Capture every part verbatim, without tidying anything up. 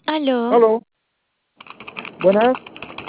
Aló, Aló, buenas,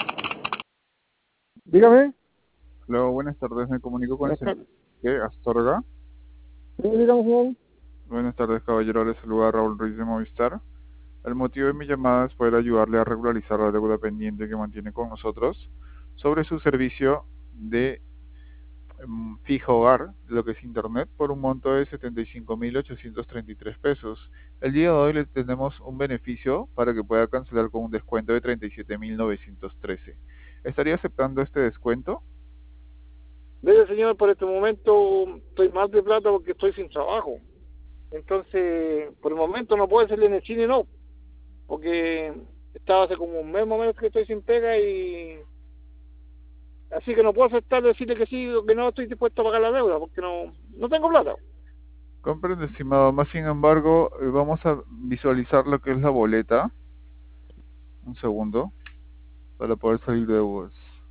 dígame. Hola, buenas tardes, me comunico con el Buenas señor tardes. ¿Qué? Astorga. Sí, dígame, señor. Buenas tardes, caballero, le saluda Raúl Ruiz de Movistar. El motivo de mi llamada es poder ayudarle a regularizar la deuda pendiente que mantiene con nosotros sobre su servicio de em, fijo hogar, lo que es Internet, por un monto de setenta y cinco mil ochocientos treinta y tres pesos. El día de hoy le tenemos un beneficio para que pueda cancelar con un descuento de treinta y siete mil novecientos trece. ¿Estaría aceptando este descuento? Mire, señor, por este momento estoy mal de plata porque estoy sin trabajo. Entonces, por el momento no puedo salir en el cine, no, porque estaba hace como un mes más o menos que estoy sin pega y así que no puedo aceptar decirle que sí o que no estoy dispuesto a pagar la deuda porque no, no tengo plata. Comprendo, estimado. Más sin embargo, eh, vamos a visualizar lo que es la boleta. Un segundo, para poder salir de dudas.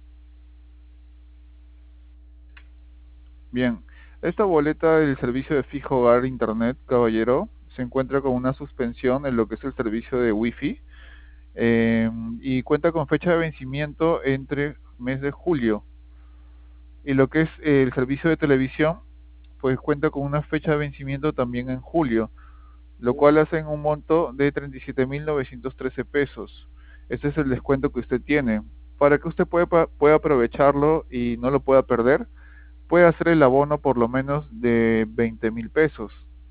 Bien, esta boleta del servicio de fijo hogar Internet, caballero, se encuentra con una suspensión en lo que es el servicio de Wi-Fi eh, y cuenta con fecha de vencimiento entre mes de julio. Y lo que es eh, el servicio de televisión, pues cuenta con una fecha de vencimiento también en julio, lo cual hace un monto de treinta y siete mil novecientos trece pesos. Este es el descuento que usted tiene. Para que usted pueda, pueda aprovecharlo y no lo pueda perder, puede hacer el abono por lo menos de veinte mil pesos.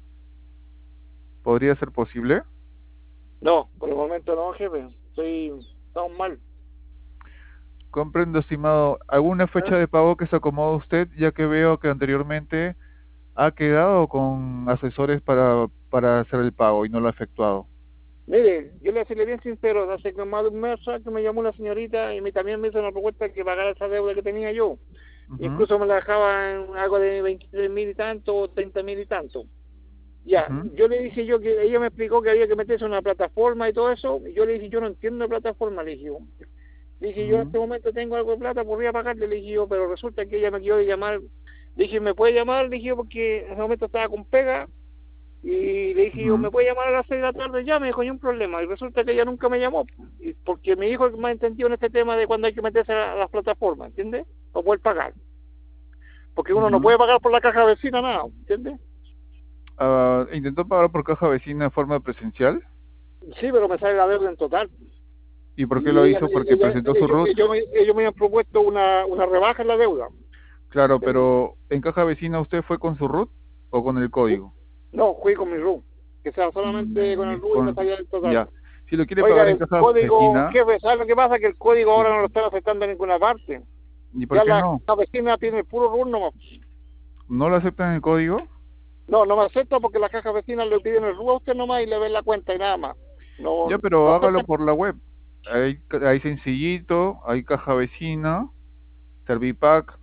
¿Podría ser posible? No, por el momento no, jefe, estoy tan mal. Comprendo, estimado. ¿Alguna ¿Eh? fecha de pago que se acomoda a usted, ya que veo que anteriormente ha quedado con asesores para, para hacer el pago y no lo ha efectuado? Mire, yo le voy a serle bien sincero, hace que más de un mes que me llamó una señorita y me, también me hizo una propuesta que pagara esa deuda que tenía yo. Ujú, Incluso me la dejaba en algo de veintitrés mil y tanto, o treinta mil y tanto. Ya, ujú, yo le dije yo que ella me explicó que había que meterse en una plataforma y todo eso, y yo le dije, yo no entiendo de plataforma, le dije yo. Le dije, yo en ujú, este momento tengo algo de plata, podría pagarle, le dije yo, pero resulta que ella me quedó de llamar. Le dije, ¿me puede llamar? Le dije yo, porque en ese momento estaba con pega, y le dije yo, ujú. ¿me puede llamar a las seis de la tarde? Ya, me dijo, ni un problema. Y resulta que ella nunca me llamó, y porque mi hijo es más entendido en este tema de cuando hay que meterse a las plataformas, ¿entiendes? Para poder pagar. Porque uno no Ujú. puede pagar por la caja vecina nada, ¿entiendes? Ah, ¿intentó pagar por caja vecina de forma presencial? Sí, pero me sale la deuda en total. ¿Y por qué Y lo ella, hizo? Porque ella, presentó su ellos, RUT. ellos, me, ellos me han propuesto una, una rebaja en la deuda, Claro, ¿entiendes? pero ¿en caja vecina usted fue con su RUT o con el código? No, fui con mi R U, que sea Mm, solamente con eh, el es R U y me con- salía el total. Ya. Si lo quiere pagar Oiga, en el caja código, vecina, jefe, ¿sabe lo que pasa? Que el código ahora no lo dígame. están aceptando en ninguna parte. ¿Y por Ya qué la no? caja vecina tiene el puro R U nomás. ¿No lo aceptan el código? No, no me acepta porque la caja vecina le piden el R U a usted nomás y le ven la cuenta y nada más. No, Ya, no pero hágalo aceptan. por la web. Hay, hay sencillito, hay caja vecina, Servipack.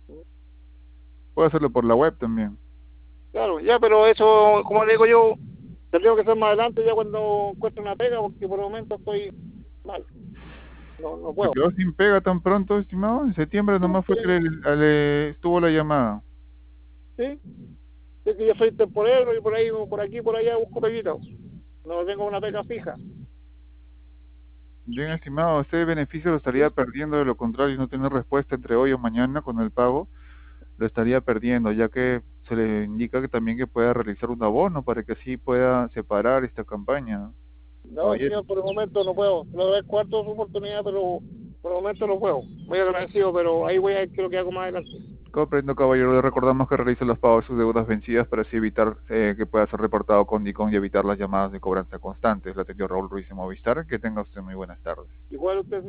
Puede hacerlo por la web también. Claro, ya, pero eso, como le digo yo, tendría que ser más adelante ya cuando encuentre una pega porque por el momento estoy mal. No, no ¿Se puedo. quedó sin pega tan pronto, estimado? En septiembre nomás fue que le, le- estuvo la llamada. Sí, es que yo soy temporero y por ahí, por aquí, por allá busco peguitas. No tengo una pega fija. Bien, estimado, este beneficio lo estaría ¿Sí? perdiendo, de lo contrario, no tener respuesta entre hoy o mañana con el pago, lo estaría perdiendo, ya que se le indica que también que pueda realizar un abono para que así pueda separar esta campaña, No, caballero. señor, por el momento no puedo. Le doy cuarto su oportunidad, pero por el momento no puedo. Muy agradecido, pero ahí voy a ver qué es lo que hago más adelante. Comprendo, caballero, le recordamos que realice los pagos de sus deudas vencidas para así evitar eh, que pueda ser reportado con DICOM y evitar las llamadas de cobranza constantes. La atendió Raúl Ruiz de Movistar. Que tenga usted muy buenas tardes. Igual usted